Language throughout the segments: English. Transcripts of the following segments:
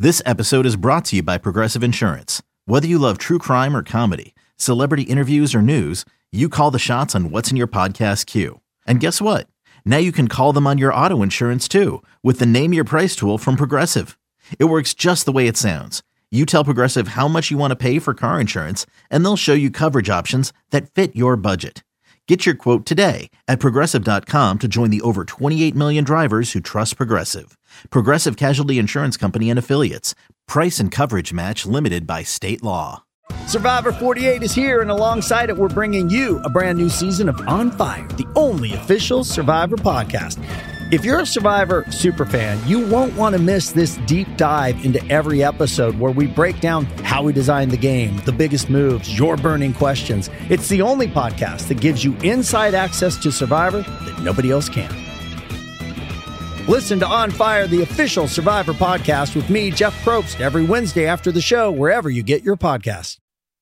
This episode is brought to you by Progressive Insurance. Whether you love true crime or comedy, celebrity interviews or news, you call the shots on what's in your podcast queue. And guess what? Now you can call them on your auto insurance too with the Name Your Price tool from Progressive. It works just the way it sounds. You tell Progressive how much you want to pay for car insurance, and they'll show you coverage options that fit your budget. Get your quote today at Progressive.com to join the over 28 million drivers who trust Progressive. Progressive Casualty Insurance Company and Affiliates. Price and coverage match limited by state law. Survivor 48 is here, and alongside it, we're bringing you a brand new season of On Fire, the only official Survivor podcast. If you're a Survivor superfan, you won't want to miss this deep dive into every episode where we break down how we designed the game, the biggest moves, your burning questions. It's the only podcast that gives you inside access to Survivor that nobody else can. Listen to On Fire, the official Survivor podcast with me, Jeff Probst, every Wednesday after the show, wherever you get your podcasts.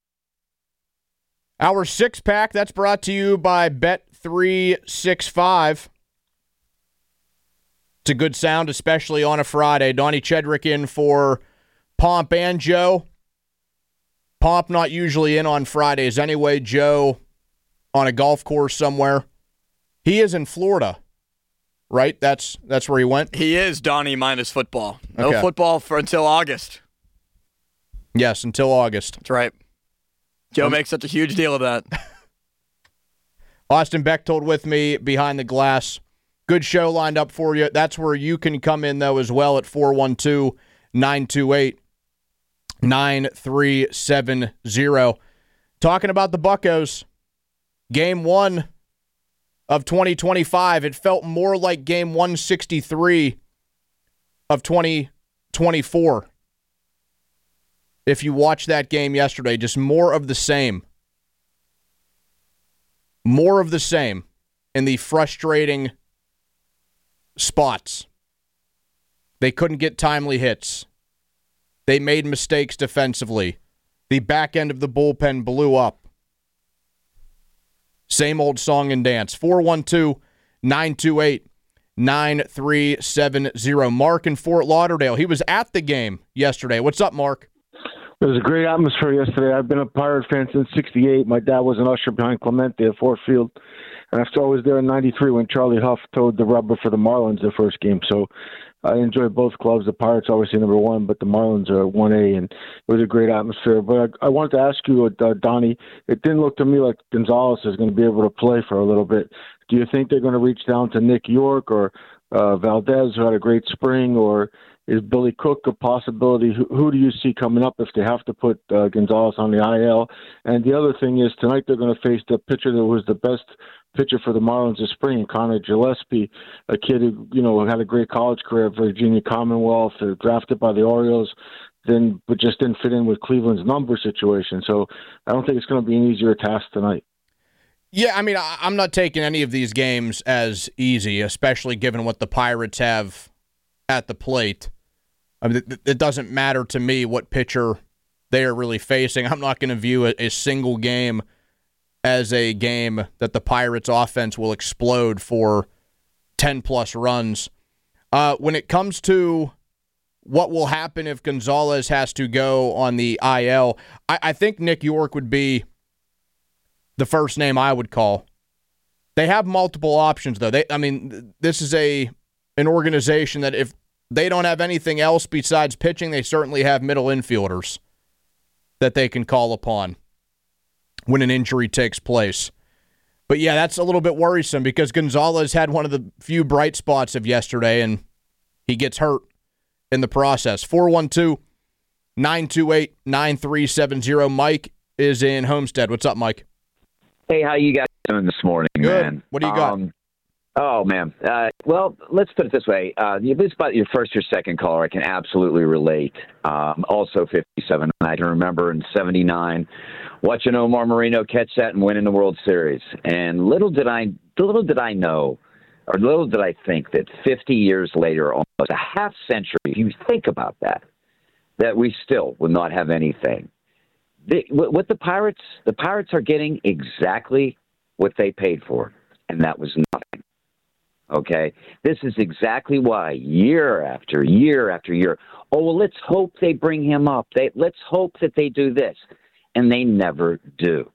Our six-pack, that's brought to you by Bet365. It's a good sound, especially on a Friday. Donnie Chedrick in for Pomp and Joe. Pomp not usually in on Fridays anyway. Joe on a golf course somewhere. He is in Florida, right? That's where he went? He is, Donnie, minus football. No Okay. football until August. Yes, until August. That's right. Joe makes such a huge deal of that. Austin Bechtold with me behind the glass. Good show lined up for you. That's where you can come in, though, as well at 412-928-9370. Talking about the Buccos, Game 1 of 2025. It felt more like Game 163 of 2024. If you watched that game yesterday, just more of the same. More of the same in the frustrating spots. They couldn't get timely hits. They made mistakes defensively. The back end of the bullpen blew up. Same old song and dance. 412-928-9370. Mark in Fort Lauderdale. He was at the game yesterday. What's up, Mark? It was a great atmosphere yesterday. I've been a Pirate fan since '68. My dad was an usher behind Clemente at Ford Field. And I was there in '93 when Charlie Huff towed the rubber for the Marlins the first game. So I enjoy both clubs. The Pirates obviously number one, but the Marlins are 1A, and it was a great atmosphere. But I wanted to ask you, Donnie, it didn't look to me like Gonzalez is going to be able to play for a little bit. Do you think they're going to reach down to Nick York or Valdez, who had a great spring, or is Billy Cook a possibility? Who do you see coming up if they have to put Gonzalez on the IL? And the other thing is tonight they're going to face the pitcher that was the best pitcher for the Marlins this spring, Connor Gillespie, a kid who had a great college career at Virginia Commonwealth, drafted by the Orioles, but just didn't fit in with Cleveland's number situation. So I don't think it's going to be an easier task tonight. Yeah, I mean, I'm not taking any of these games as easy, especially given what the Pirates have at the plate. I mean, it doesn't matter to me what pitcher they are really facing. I'm not going to view a single game as a game that the Pirates offense will explode for 10-plus runs. When it comes to what will happen if Gonzalez has to go on the IL, I think Nick York would be the first name I would call. They have multiple options, though. This is an organization that if they don't have anything else besides pitching, they certainly have middle infielders that they can call upon when an injury takes place. But yeah, that's a little bit worrisome because Gonzalez had one of the few bright spots of yesterday, and he gets hurt in the process. 412-928-9370. Mike is in Homestead. What's up, Mike? Hey, how you guys doing this morning, Good. man? What do you got? Oh, man. Well, let's put it this way. This about your first or second caller, I can absolutely relate. Also 57. I can remember in 79 watching Omar Moreno catch that and winning the World Series. And little did I know, or little did I think that 50 years later, almost a half century, if you think about that we still will not have anything. What the Pirates are getting exactly what they paid for, and that was nothing. okay? This is exactly why year after year after year, oh, well, let's hope they bring him up. Let's hope that they do this. And they never do.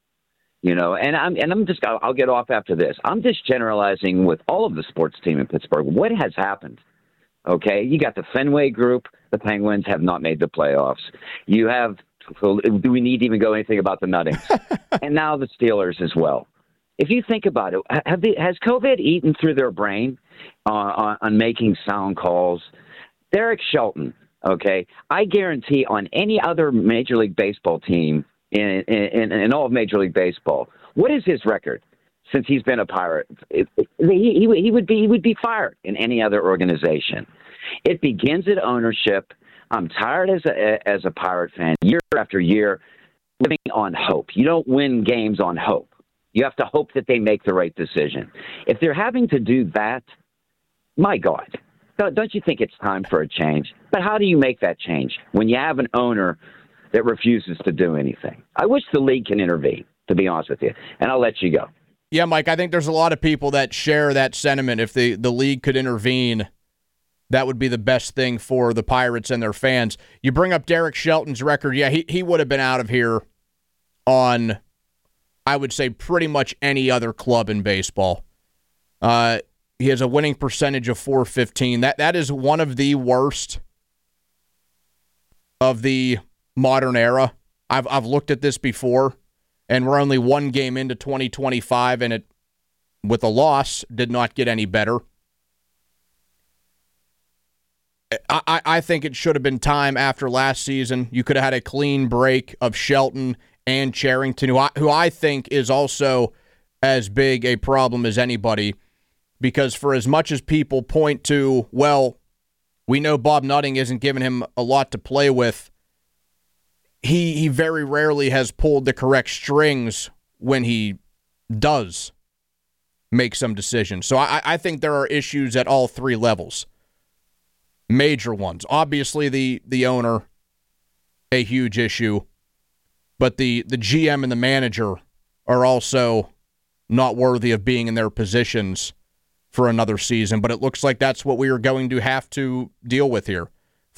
I'll get off after this. I'm just generalizing with all of the sports team in Pittsburgh. What has happened? Okay, you got the Fenway Group. The Penguins have not made the playoffs. You have, do we need to even go anything about the Nuttings? And now the Steelers as well. If you think about it, has COVID eaten through their brain on making sound calls? Derek Shelton, okay, I guarantee on any other Major League Baseball team in all of Major League Baseball, what is his record since he's been a Pirate? He would be fired in any other organization. It begins at ownership. I'm tired as a Pirate fan, year after year, living on hope. You don't win games on hope. You have to hope that they make the right decision. If they're having to do that, my God, don't you think it's time for a change? But how do you make that change when you have an owner that refuses to do anything? I wish the league can intervene, to be honest with you, and I'll let you go. Yeah, Mike, I think there's a lot of people that share that sentiment. If the league could intervene, that would be the best thing for the Pirates and their fans. You bring up Derek Shelton's record. Yeah, he would have been out of here on, I would say, pretty much any other club in baseball. He has a winning percentage of .415. That is one of the worst of the modern era. I've looked at this before, and we're only one game into 2025, and it, with a loss, did not get any better. I think it should have been time after last season. You could have had a clean break of Shelton and Cherington, who I think is also as big a problem as anybody, because for as much as people point to, well, we know Bob Nutting isn't giving him a lot to play with, he very rarely has pulled the correct strings when he does make some decisions. So I think there are issues at all three levels. Major ones. Obviously, the owner, a huge issue, but the GM and the manager are also not worthy of being in their positions for another season. But it looks like that's what we are going to have to deal with here.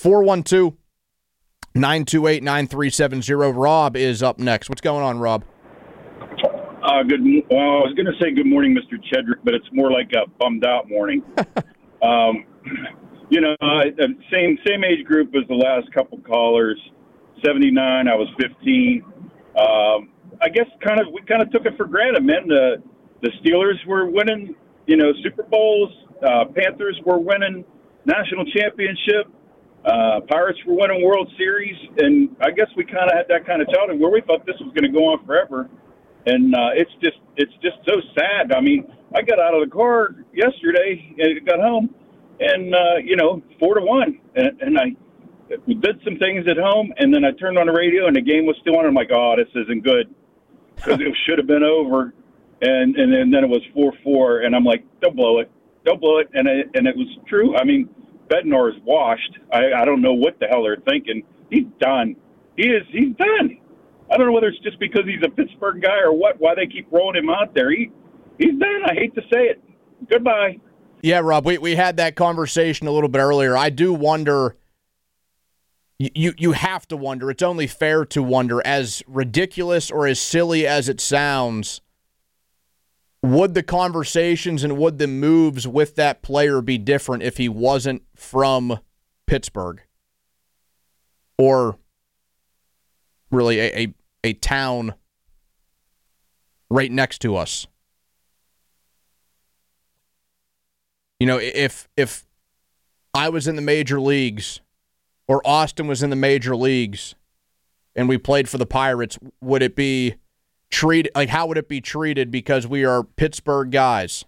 412-928-9370. Rob is up next. What's going on, Rob? I was going to say good morning, Mr. Chedrick, but it's more like a bummed out morning. Same age group as the last couple callers. 79, I was 15. I guess we kind of took it for granted, man. The Steelers were winning, Super Bowls. Panthers were winning national championship. Pirates were winning World Series, and I guess we kind of had that kind of childhood where we thought this was going to go on forever. And it's just so sad. I mean, I got out of the car yesterday and got home, and 4-1, and I did some things at home, and then I turned on the radio, and the game was still on. I'm like, oh, this isn't good, because it should have been over, and then it was 4-4, and I'm like, don't blow it, and it was true. I mean, Bednar is washed. I don't know what the hell they're thinking. He's done. He's done. I don't know whether it's just because he's a Pittsburgh guy or why they keep rolling him out there. He's done. I hate to say it. Goodbye. Yeah, Rob, we had that conversation a little bit earlier. I do wonder, you have to wonder, it's only fair to wonder, as ridiculous or as silly as it sounds, would the conversations and would the moves with that player be different if he wasn't from Pittsburgh? Or really a town right next to us? If I was in the major leagues or Austin was in the major leagues and we played for the Pirates, would it be treated, how would it be treated because we are Pittsburgh guys?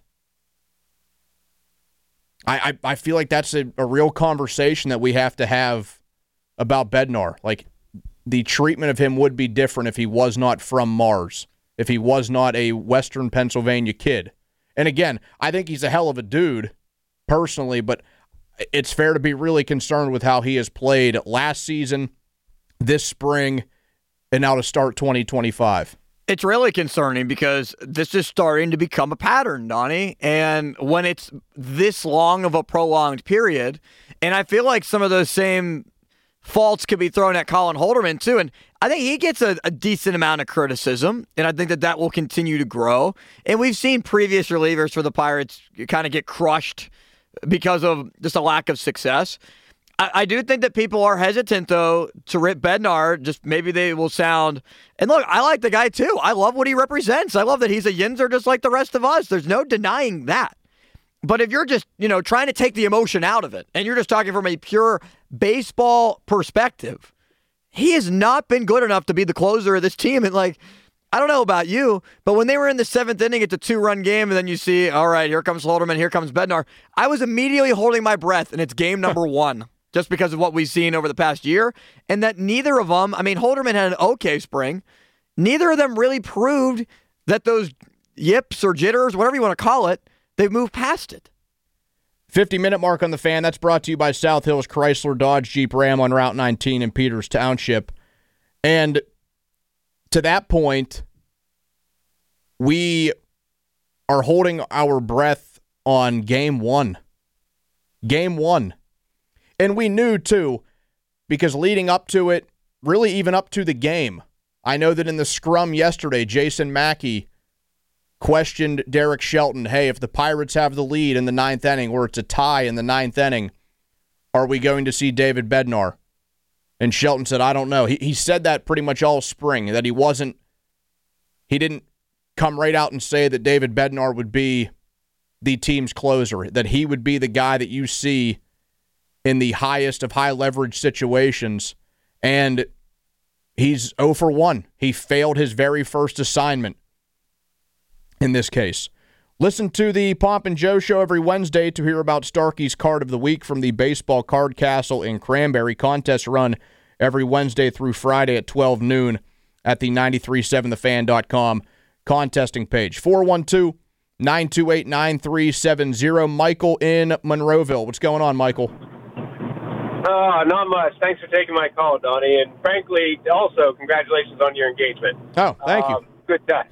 I feel like that's a real conversation that we have to have about Bednar. The treatment of him would be different if he was not from Mars, if he was not a Western Pennsylvania kid. And again, I think he's a hell of a dude personally, but it's fair to be really concerned with how he has played last season, this spring, and now to start 2025. It's really concerning because this is starting to become a pattern, Donnie. And when it's this long of a prolonged period, and I feel like some of those same faults could be thrown at Colin Holderman too. And I think he gets a decent amount of criticism, and I think that will continue to grow. And we've seen previous relievers for the Pirates kind of get crushed because of just a lack of success. I do think that people are hesitant, though, to rip Bednar. Just maybe they will sound... And look, I like the guy, too. I love what he represents. I love that he's a Yinzer just like the rest of us. There's no denying that. But if you're just, trying to take the emotion out of it, and you're just talking from a pure baseball perspective, he has not been good enough to be the closer of this team. And, I don't know about you, but when they were in the 7th inning, it's a 2-run game, and then you see, all right, here comes Holderman, here comes Bednar. I was immediately holding my breath, and it's game number 1. Just because of what we've seen over the past year, and that neither of them, Holderman had an okay spring. Neither of them really proved that those yips or jitters, whatever you want to call it, they've moved past it. 50-minute mark on the Fan. That's brought to you by South Hills Chrysler Dodge Jeep Ram on Route 19 in Peters Township. And to that point, we are holding our breath on Game 1. Game 1. And we knew, too, because leading up to it, really even up to the game, I know that in the scrum yesterday, Jason Mackey questioned Derek Shelton, hey, if the Pirates have the lead in the 9th inning or it's a tie in the 9th inning, are we going to see David Bednar? And Shelton said, I don't know. He said that pretty much all spring, that he didn't come right out and say that David Bednar would be the team's closer, that he would be the guy that you see in the highest of high leverage situations, and he's 0 for 1. He failed his very first assignment in this case. Listen to the Pomp and Joe Show every Wednesday to hear about Starkey's Card of the Week from the Baseball Card Castle in Cranberry. Contests run every Wednesday through Friday at 12 noon at the 937thefan.com contesting page. 412-928-9370. Michael in Monroeville. What's going on, Michael? Not much. Thanks for taking my call, Donnie. And frankly, also, congratulations on your engagement. Oh, thank you. Good time.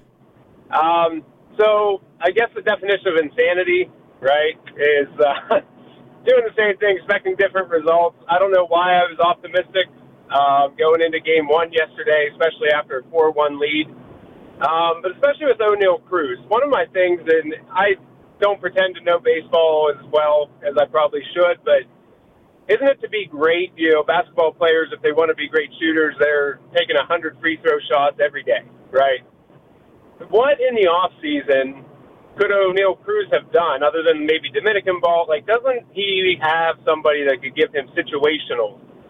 So I guess the definition of insanity, right, is doing the same thing, expecting different results. I don't know why I was optimistic going into Game 1 yesterday, especially after a 4-1 lead. But especially with O'Neal Cruz. One of my things, and I don't pretend to know baseball as well as I probably should, but isn't it to be great, basketball players, if they want to be great shooters, they're taking 100 free throw shots every day, right? What in the off season could O'Neal Cruz have done other than maybe Dominican ball? Doesn't he have somebody that could give him situations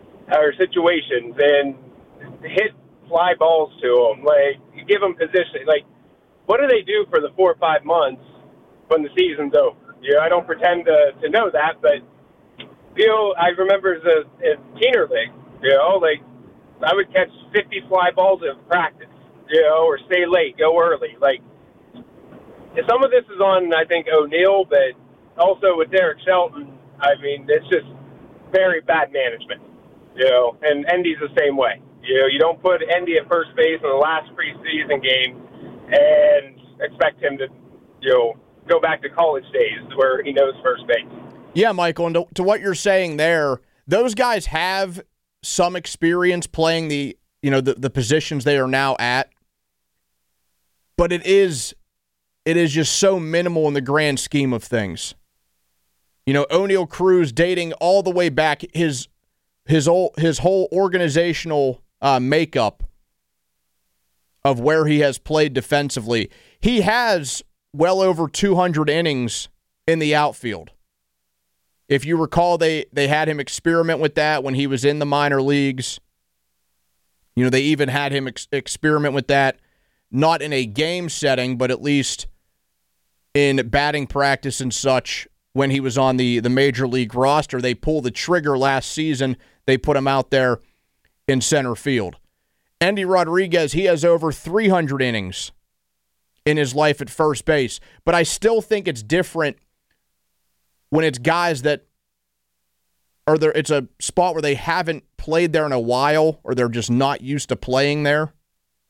and hit fly balls to him? You give him position. What do they do for the 4 or 5 months when the season's over? I don't pretend to know that, but I remember as a Keener League, I would catch 50 fly balls in practice, or stay late, go early. Some of this is on, I think, O'Neal, but also with Derek Shelton, it's just very bad management, and Endy's the same way. You don't put Endy at first base in the last preseason game and expect him to, go back to college days where he knows first base. Yeah, Michael, and to what you're saying there, those guys have some experience playing the positions they are now at, but it is just so minimal in the grand scheme of things. O'Neal Cruz dating all the way back his whole organizational makeup of where he has played defensively. He has well over 200 innings in the outfield. If you recall, they had him experiment with that when he was in the minor leagues. They even had him experiment with that, not in a game setting, but at least in batting practice and such when he was on the major league roster. They pulled the trigger last season. They put him out there in center field. Endy Rodriguez, he has over 300 innings in his life at first base. But I still think it's different when it's guys that it's a spot where they haven't played there in a while or they're just not used to playing there.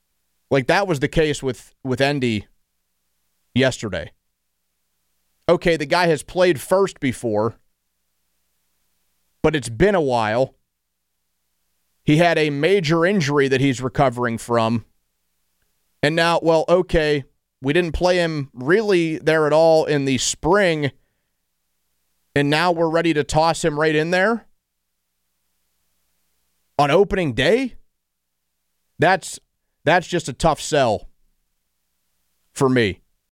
Like, that was the case with Endy yesterday. Okay, the guy has played first before, but it's been a while. He had a major injury that he's recovering from. And now, well, okay, we didn't play him really there at all in the spring, and now we're ready to toss him right in there on opening day? That's just a tough sell for me.